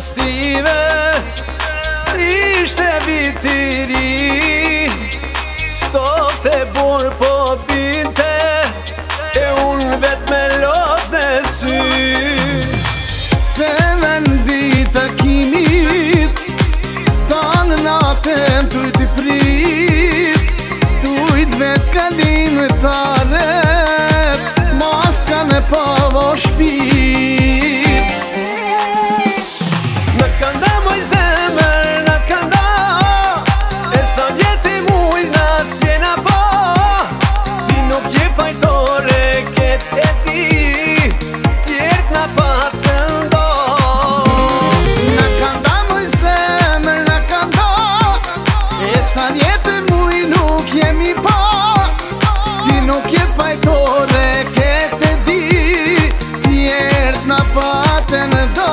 festive, ishte vitiri, stofte burë po binte, e unë vetë me lot në sy. Se vendi takimit, tanë natën tujt i prit, tujt vetë kalim të aret, mas kanë e pavo shpit. Në kënda moj zemër, në kënda, e sa vjeti muj në sjena po, ti nuk je pajtore këtë e ti, tjertë në patë ndo. Në kënda moj zemër, në kënda, e sa vjeti muj nuk jemi po, ti nuk je pajtore këtë e di, tjertë në patë ndo.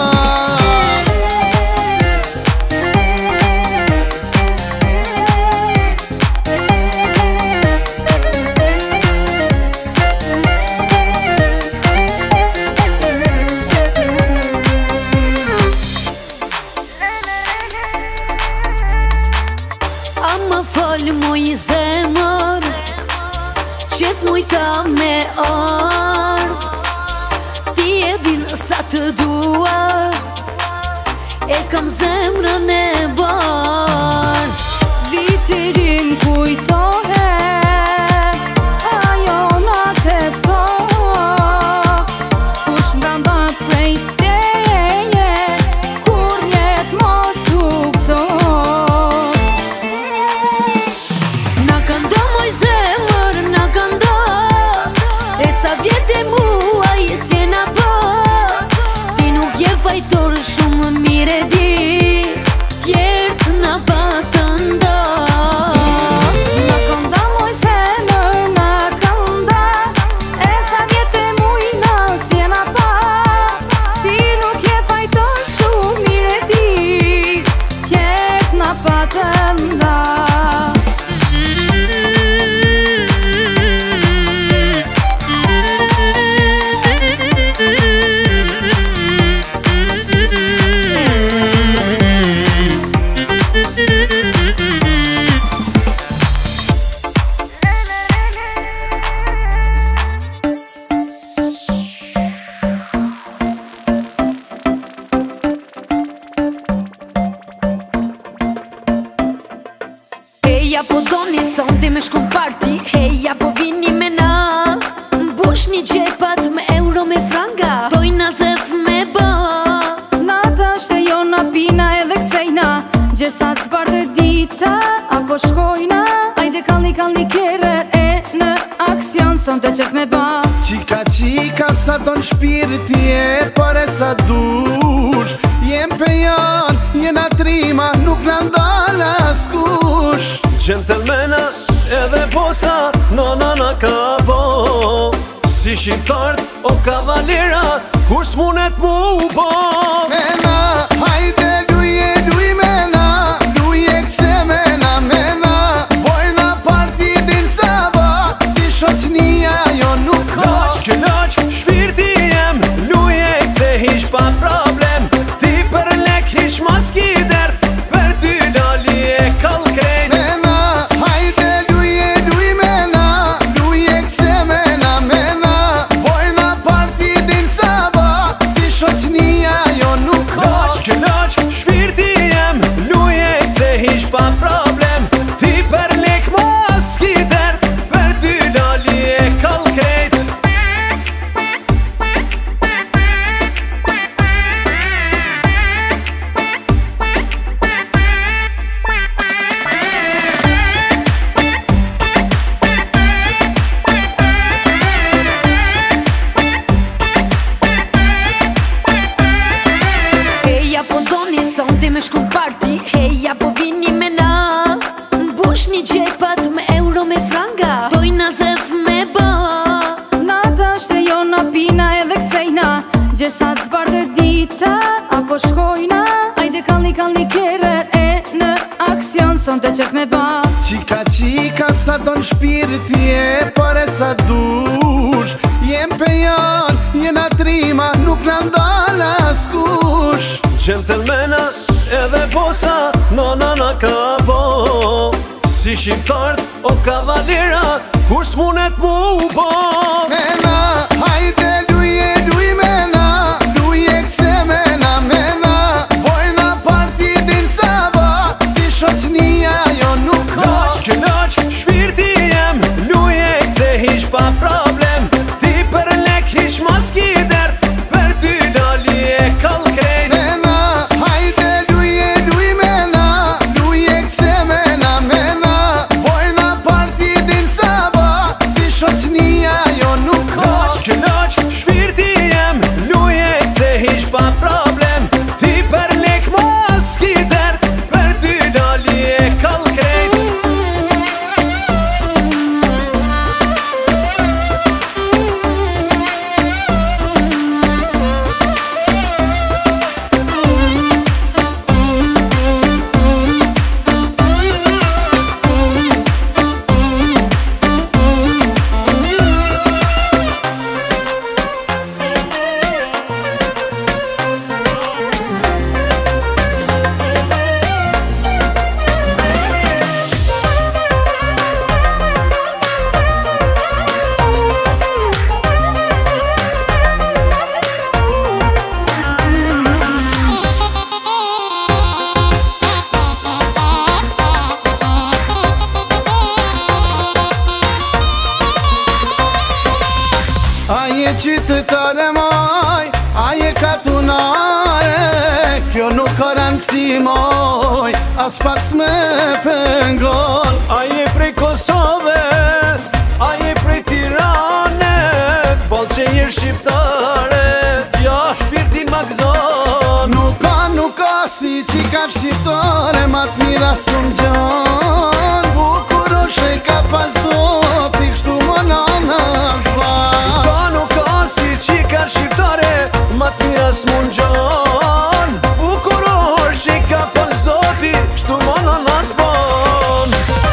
Ama falë muj zemër, qes mujta me ardh, ti e din sa të dua, e kam zemrën e bardh. Viterin kujtohet, ajo na teftohet, kush nga nda prej teje, kur njet mos u gëzohet. Na këndo moj zemër, na këndo, e sa vjete muaj s'jena po, ti nuk je fajtor shumë mire di, tjertë na patë ndo. Na këndo moj zemër, na këndo, e sa vjete muaj na s'jena po, ti nuk je fajtor shumë mire di, tjertë na patë ndo. Heja po doni sonte me shku parti, heja po vini me na, mbush një gjepat me euro me franga, dojna zef me ba. Nata është e jona pina edhe kcejna, gjersat zbardhe dita, apo shkojna, ajde kalli kere e në aksion, sonte qef me ba. Qika qika sa don shpirti e pare sa dush, jem pe janë, jena trima, nuk në ndala s'kush. Gentlemena edhe posa, nana ka po, si shqiptart o kavalera, kur s'munet mu po. Mena, hajde luj mena, luje kse mena, bojna partidin sabat, si shoqnia jo nuk ka. Laq, shpirti jem, luje kse hish pa problem, ti për lek hish mas kider, për ty lali e kall krejt. Mena, hajde luj mena, luje kse mena, bojna partidin sabat, si shoqnia jo nuk ka. Laq, shpirti jem, luje kse hish pa problem, ti për lek mas kider, për ty lali e kall krejt. Heja po doni sonte me shku parti, heja po vini me na, mbush një gjepat me euro me franga, dojna zef me ba. Nata është e jona pina edhe kcejna, gjersat zbardhe dita, apo shkojna, ajde kalli kere e në aksion, sonte qef me ba. Qika qika sa don shpirti e pare sa dush, jem pe janë, jena trima, nuk në ndala s'kush. Gentlemena edhe bosa, nona na ka bo. Si shqiptart o kavalera, kur s'munet mu bo. Mena, hajde luje, luj mena, luje kse mena, mena. Bojna partidin saba, si shoqnia jo nuk ka. Kënaq, shpirti jem, luje kse hish pa problem. Ti për lek hish mas kider, për ty dali e kall krejt. Mena, hajde luje, luj mena, luje kse mena, mena. Bojna partidin saba, si shoqnia jo nuk ka. Kënaq, shpirti jem, luje kse hish pa problem. Ti për lek mas kider, për ty dali e kall krejt. Aje qytetare maj, aje katunare. Kjo nuk ka rëndësi moj, as pak s'me pengon. Aje prej Kosove, aje prej Tirane, bol që je shqiptare, ja shpirtin ma gëzon. Nuk ka si qika shqiptare, ma t'mira s'un gjon. Bukur o shej ka falsot, i kështu më nana s'ban. Nuk ka si qika shqiptare, ma t'mira s'mun gjon. Bukuror që ka për zoti, shtu më në nas bon.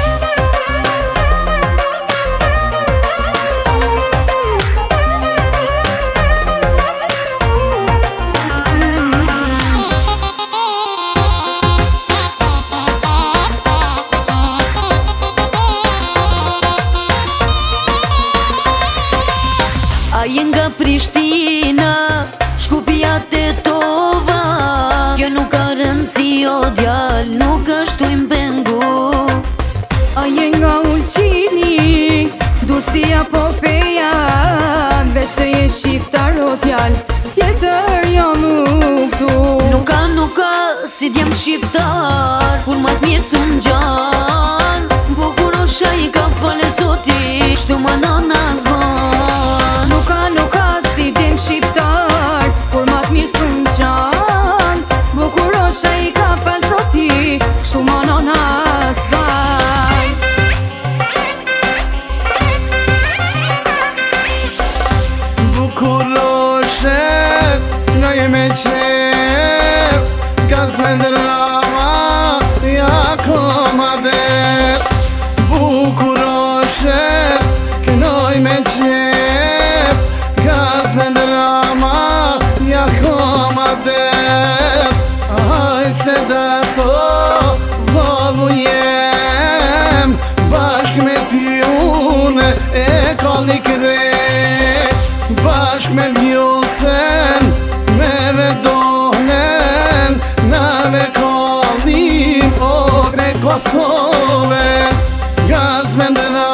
Aje nga Prishtina, Shkupja Tetova. Kjo nuk ka rëndësi o djal, nuk është u impengu. Aje nga Ulqini, Durësia Popeja. Veç të je shqiptar o djal, tjetër jo nuk du. Nuk ka si djem shqiptar, kur ma t'mirë s'u ngjan. Bukurosha i ka fale zoti, shtu ma nana zban. Nuk ka si dim shqiptar, kur ma t'mirë s'un gjan. Bukurosha i ka fal zoti, kështu ma nona s'ban. Bukuroshet, nga jeme qep, gazmen drama, ja koma dhe. Bukuroshet, kënoj me qep, gazmen drama, ja koma dhe. Hajt se da tho, vëllu jem, bashk me ty une e kalli krejt. Bashk me vjucen, me vedonen, na me kallim o krejt Kosove. Gaz me ndëna